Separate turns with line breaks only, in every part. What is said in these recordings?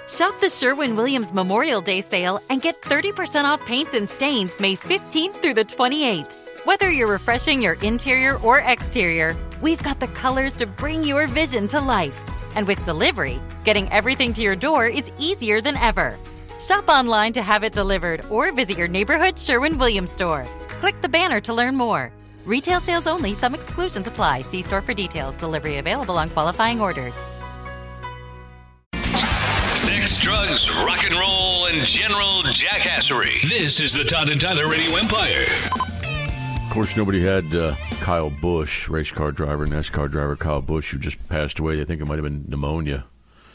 Shop the Sherwin-Williams Memorial Day sale and get 30% off paints and stains May 15th through the 28th. Whether you're refreshing your interior or exterior, we've got the colors to bring your vision to life. And with delivery, getting everything to your door is easier than ever. Shop online to have it delivered or visit your neighborhood Sherwin-Williams store. Click the banner to learn more. Retail sales only. Some exclusions apply. See store for details. Delivery available on qualifying orders.
Sex, drugs, rock and roll, and general jackassery. This is the Todd and Tyler Radio Empire.
Of course, nobody had Kyle Busch, race car driver, NASCAR driver Kyle Busch, who just passed away. I think it might have been pneumonia.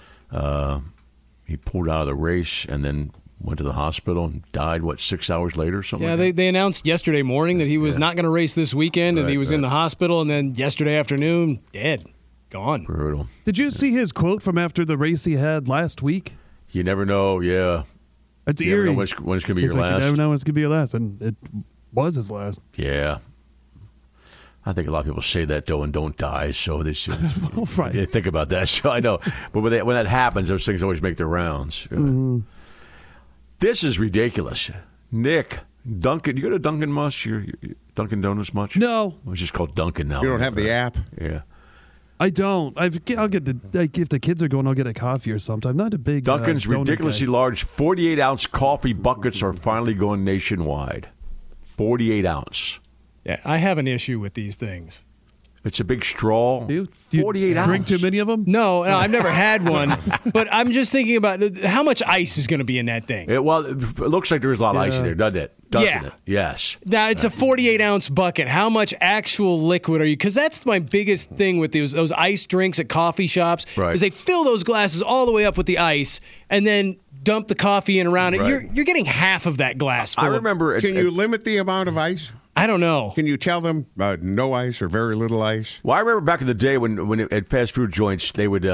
He pulled out of the race and then went to the hospital and died, 6 hours later or something?
Yeah,
like
they announced yesterday morning that he was not going to race this weekend, and he was in the hospital, and then yesterday afternoon, dead. Gone.
Brutal.
Did you see his quote from after the race he had last week?
You never know, yeah.
It's
you
eerie.
Never know when it's going to be your last.
You never know when it's going to be your last, and it was his last.
Yeah. I think a lot of people say that, though, and don't die, so they should
right.
They think about that. So I know. But when that happens, those things always make their rounds.
Mm-hmm.
This is ridiculous. Nick, Dunkin', you go to Dunkin' much? Dunkin' Donuts much?
No.
It's just called Dunkin' now.
You don't have the app?
Yeah.
I don't. I'll get if the kids are going, I'll get a coffee or something. I'm not a big
Dunkin's
donut
ridiculously
guy.
large 48-ounce coffee buckets are finally going nationwide. 48-ounce.
Yeah, I have an issue with these things.
It's a big straw.
You
48 ounce.
Drink too many of them?
No, I've never had one. But I'm just thinking about how much ice is going to be in that thing.
It looks like there's a lot of ice in there, doesn't it? Doesn't it? Yes.
Now, it's a 48-ounce bucket. How much actual liquid are you? Because that's my biggest thing with those ice drinks at coffee shops.
Right.
Is they fill those glasses all the way up with the ice and then dump the coffee in around it.
Right.
You're getting half of that glass full.
I remember.
Can you limit the amount of ice?
I don't know.
Can you tell them no ice or very little ice?
Well, I remember back in the day when at fast food joints, they would,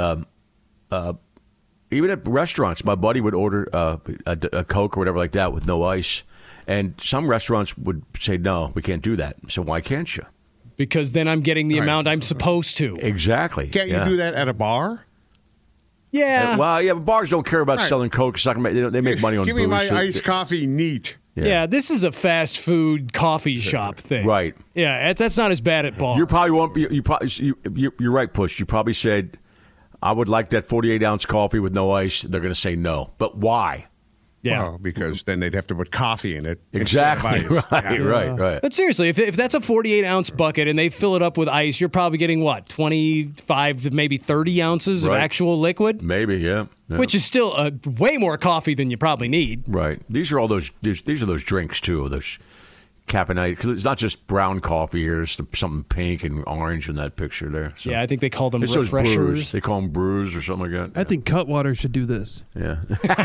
even at restaurants, my buddy would order a Coke or whatever like that with no ice. And some restaurants would say, no, we can't do that. So why can't you?
Because then I'm getting the amount I'm supposed to.
Exactly.
Can't you do that at a bar?
Yeah.
But bars don't care about selling Coke. They make money on booze.
Give me my
so
iced coffee neat.
Yeah, this is a fast food coffee shop thing.
Right.
Yeah, that's not as bad at bars.
You probably won't be. You're right, Push. You probably said, I would like that 48-ounce coffee with no ice. They're going to say no. But why?
Yeah.
Well, because then they'd have to put coffee in it.
Exactly.
instead of ice.
Right.
But seriously, if that's a 48-ounce bucket and they fill it up with ice, you're probably getting, 25 to maybe 30 ounces of actual liquid?
Maybe, yeah.
Which is still way more coffee than you probably need.
Right. These are all those. These are those drinks too. Those caffeinated. Because it's not just brown coffee here. There's something pink and orange in that picture there. So.
Yeah, I think they call them
It's those brews.
refreshers.
They call them brews or something like that.
I think Cutwater should do this.
Yeah.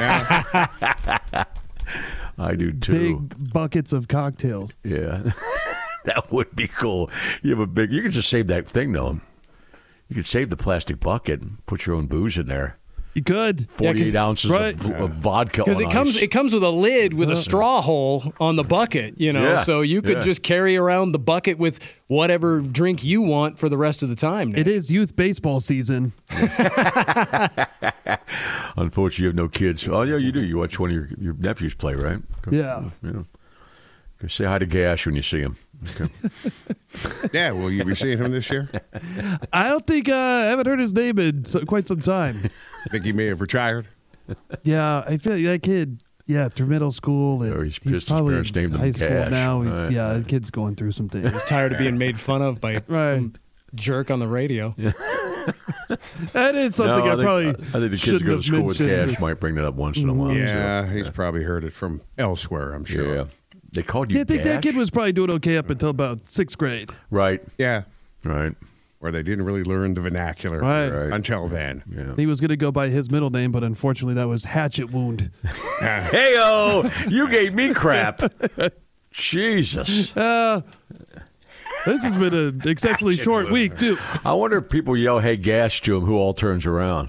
I do too.
Big buckets of cocktails.
Yeah. That would be cool. You can just save that thing though. You could save the plastic bucket and put your own booze in there.
You could.
48 ounces of vodka on
Because it comes with a lid with a straw hole on the bucket, so you could just carry around the bucket with whatever drink you want for the rest of the time. Nick.
It is youth baseball season.
Unfortunately, you have no kids. Oh, yeah, you do. You watch one of your nephews play, right?
Yeah.
Say hi to Gash when you see him. Okay.
Yeah, will you be seeing him this year?
I don't think I haven't heard his name in quite some time.
Think he may have retired?
Yeah, I feel like that kid, through middle school. And
Or he's pissed his
probably
parents named him
high school
Gash.
now.
Right.
The kid's going through some things.
He's tired of being made fun of by some jerk on the radio.
That is something I
think the kids who go to school with Gash might bring that up once in a while.
Yeah, he's probably heard it from elsewhere, I'm sure.
Yeah. They called you
I think
Gash?
that kid was probably doing okay up until about 6th grade.
Right.
Yeah.
Right.
Where they didn't really learn the vernacular
Right.
until then.
Yeah.
He was going to go by his middle name, but unfortunately that was Hatchet Wound.
Hey-o! You gave me crap. Jesus.
This has been an exceptionally short week, too.
I wonder if people yell, hey, Gash to him, who all turns around.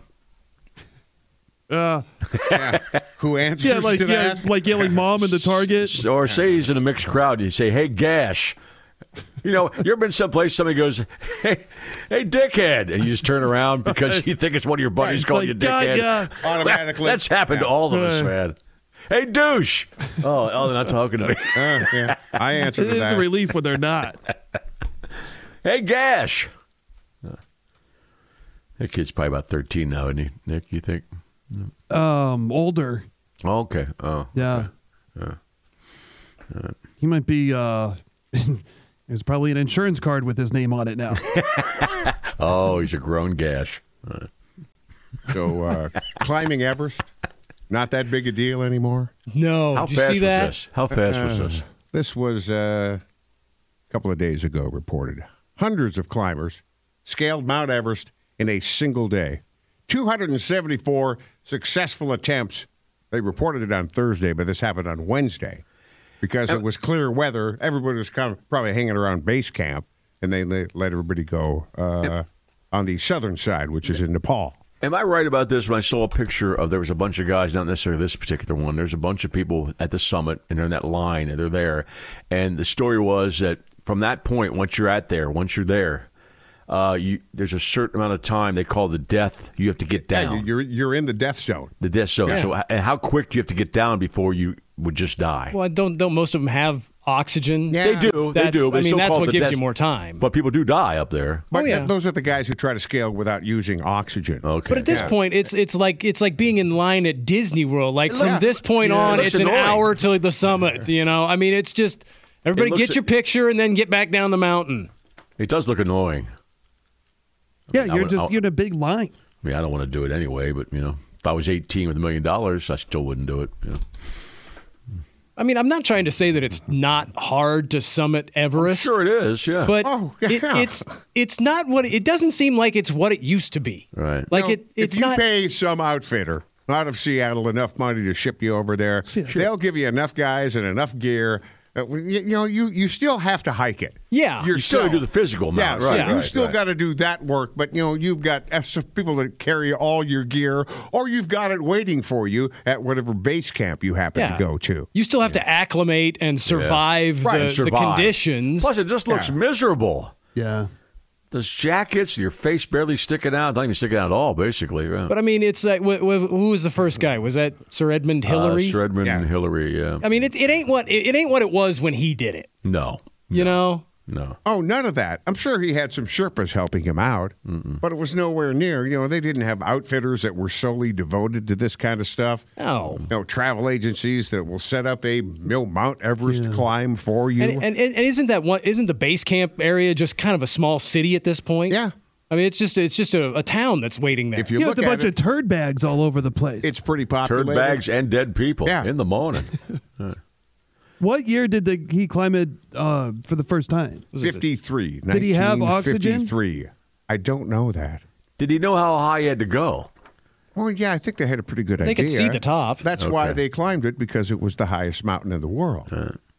Who answers to that?
Like yelling mom in the Target.
Or say he's in a mixed crowd. You say, hey, Gash. You know, you ever been someplace somebody goes, hey, dickhead, and you just turn around because you think it's one of your buddies calling you dickhead?
Yeah.
Automatically.
That's happened to all of us, man. Hey, douche. Oh, they're not talking to me.
Yeah. I answer to
It's
that.
a relief when they're not.
Hey, Gash. That kid's probably about 13 now, isn't he, Nick, you think?
Older.
Oh, okay. Oh.
Yeah. He might be, there's probably an insurance card with his name on it now.
Oh, he's a grown Gash.
So climbing Everest, not that big a deal anymore.
No,
How
did
fast
you see that?
was this? How fast was this?
This was a couple of days ago reported. Hundreds of climbers scaled Mount Everest in a single day. 274 successful attempts. They reported it on Thursday, but this happened on Wednesday because it was clear weather. Everybody was kind of probably hanging around base camp, and they let everybody go on the southern side, which is in Nepal.
Am I right about this? When I saw a picture of, there was a bunch of guys, not necessarily this particular one, there's a bunch of people at the summit, and they're in that line, and they're there. And the story was that from that point, once you're there, there's a certain amount of time they call the death. You have to get down.
Yeah, you're in the death zone.
The death zone.
Yeah.
So how quick do you have to get down before you would just die?
Well, don't most of them have oxygen?
Yeah.
They do. But
I mean,
it's still
that's
called
what
the
gives
death-
you more time.
But people do die up there.
But
yeah.
those are the guys who try to scale without using oxygen.
Okay.
But at this point, it's like being in line at Disney World. Like from this point on,
it looks
it's an
annoying.
hour to the summit. You know, I mean, it's just everybody
It looks-
get your picture and then get back down the mountain.
It does look annoying.
Yeah,
I would-
you're in a big line.
I mean, I don't want to do it anyway, but, if I was 18 with $1 million, I still wouldn't do it.
I mean, I'm not trying to say that it's not hard to summit Everest.
Sure it is, yeah.
But
Oh, yeah.
it's not what it doesn't seem like it's what it used to be.
Right.
Like
Now,
it's
if you
not.
pay some outfitter out of Seattle enough money to ship you over there, they'll give you enough guys and enough gear. You still have to hike it.
Yeah.
You still do the physical amount,
Yeah,
right?
so you
right,
still
right.
got to do that work, but you've got people that carry all your gear, or you've got it waiting for you at whatever base camp you happen to go to.
You still have to acclimate and survive
Right,
the
Survive.
conditions.
Plus, it just looks miserable.
Yeah.
Those jackets, your face barely sticking out, not even sticking out at all, basically. Right?
But I mean, it's like who was the first guy? Was that Sir Edmund Hillary?
Sir Edmund
Yeah.
Hillary, yeah.
I mean, it ain't what it was when he did it.
No.
You know.
No.
Oh, none of that. I'm sure he had some Sherpas helping him out, but it was nowhere near. They didn't have outfitters that were solely devoted to this kind of stuff.
No.
Travel agencies that will set up a Mount Everest climb for you.
And isn't the base camp area just kind of a small city at this point?
Yeah.
I mean, it's just a town that's waiting there.
If you
You
look
have a
at
bunch
it,
of turd bags all over the place.
it's pretty
Turd
populated.
bags and dead people in the morning.
What year did he climb it for the first time?
53.
Did he have oxygen?
1953. I don't know that.
Did he know how high he had to go?
Well, yeah, I think they had a pretty good idea.
They could see the top.
That's why they climbed it, because it was the highest mountain in the world.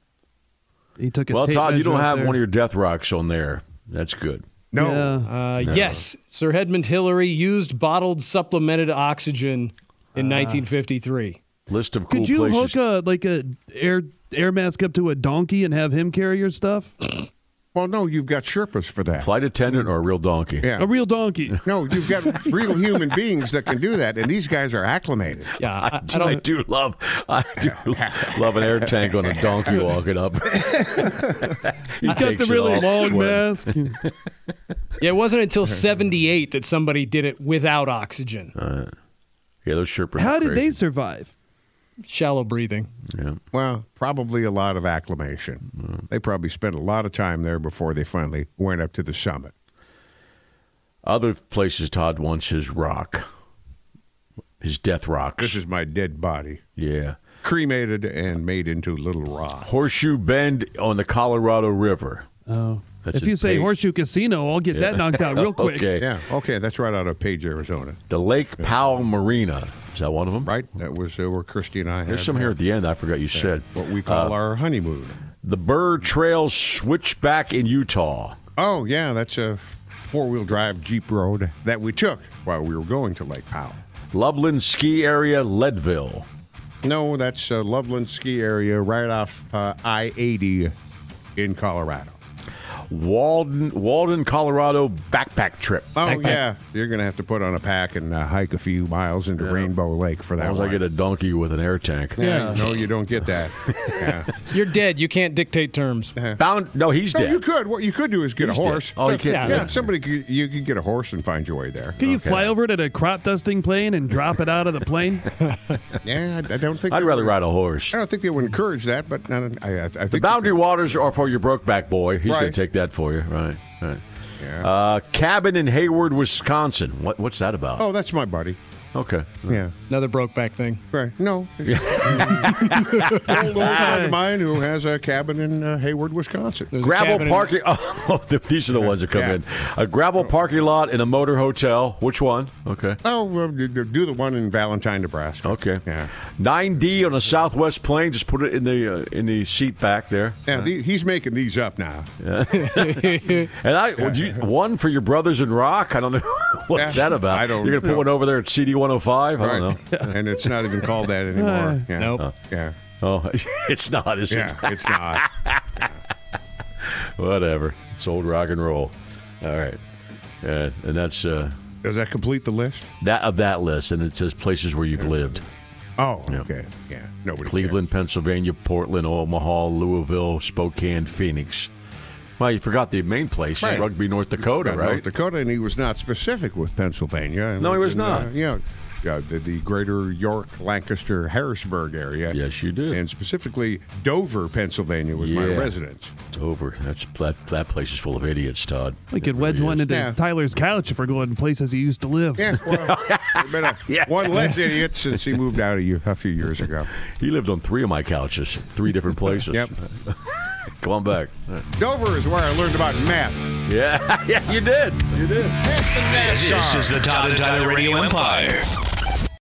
He took a
Well,
tape
Todd, you
measure
don't
up
have
there.
one of your death rocks on there. That's good.
No.
Yeah.
Yes, Sir Edmund Hillary used bottled supplemented oxygen in 1953.
List of cool
Could you
places.
hook a air mask up to a donkey and have him carry your stuff?
Well, no, you've got Sherpas for that.
Flight attendant or a real donkey?
Yeah.
A real donkey.
No, you've got real human beings that can do that, and these guys are acclimated.
Yeah,
I do love an air tank on a donkey walking up.
He's got the really long mask.
Yeah, it wasn't until 78 that somebody did it without oxygen.
Yeah, those Sherpas.
How
are
did they
crazy.
survive?
Shallow breathing.
Yeah.
Well, probably a lot of acclimation. They probably spent a lot of time there before they finally went up to the summit.
Other places Todd wants his rock, his death rocks.
This is my dead body,
yeah.
cremated and made into little rocks.
Horseshoe Bend on the Colorado River.
Oh.
That's
If you
a
say
page.
Horseshoe Casino, I'll get that knocked out real quick.
Okay.
Yeah, okay, that's right out of Page, Arizona,
The Lake Powell Marina. Is that one of them?
right? That was where Christy and I had
There's some here at the end I forgot you said.
what we call our honeymoon.
The Burr Trail Switchback in Utah.
Oh, yeah, that's a four-wheel drive Jeep road that we took while we were going to Lake Powell.
Loveland Ski Area, Leadville.
No, that's Loveland Ski Area right off I-80 in Colorado.
Walden, Colorado backpack trip.
Oh, yeah. You're going to have to put on a pack and hike a few miles into Rainbow Lake for that
As long
one.
as I get a donkey with an air tank.
Yeah. No, you don't get that. Yeah.
You're dead. You can't dictate terms.
No, he's dead.
You could. What you could do is get a horse.
Dead. Oh, you can't.
Yeah, somebody you could get a horse and find your way there.
Can you fly over it at a crop dusting plane and drop it out of the plane?
Yeah, I don't think.
I'd rather ride a horse.
I don't think they would encourage that, but I think
The Boundary Waters are for your Brokeback boy. He's going to take that for you. Right.
Yeah.
Cabin in Hayward, Wisconsin. What's that about?
Oh, that's my buddy.
Okay.
Yeah.
Another Brokeback thing.
Right. No. Old friend of mine who has a cabin in Hayward, Wisconsin.
Gravel parking. These are the ones that come in. A gravel parking lot in a motor hotel. Which one? Okay.
Oh, do the one in Valentine, Nebraska.
Okay.
Yeah.
9D on a Southwest plane. Just put it in the seat back there.
Yeah. He's making these up now.
And one for your brothers in rock. I don't know what's that about.
I don't.
You're gonna put one over there at CD 105. I don't know.
And it's not even called that anymore. Yeah.
Nope.
Yeah.
Oh, it's not, is it?
Yeah, it's not.
Whatever. It's old rock and roll. All right. And that's
Does that complete the list?
that list, and it says places where you've lived.
Oh, okay. Yeah. Nobody
Cleveland,
cares.
Pennsylvania, Portland, Omaha, Louisville, Spokane, Phoenix. Well, you forgot the main place,
Right.
Rugby, North Dakota,
Got
right?
North Dakota, and he was not specific with Pennsylvania.
No, he was not.
The greater York, Lancaster, Harrisburg area.
Yes, you did.
And specifically, Dover, Pennsylvania was my residence.
Over. That place is full of idiots, Todd.
We could wedge one into Tyler's couch if we're going places he used to live.
Yeah, well, been one less idiot since he moved out a few years ago.
He lived on 3 of my couches, 3 different places.
Yep.
Come on back.
Dover is where I learned about meth.
Yeah, you did. You did.
This is the Todd and Tyler Radio Empire.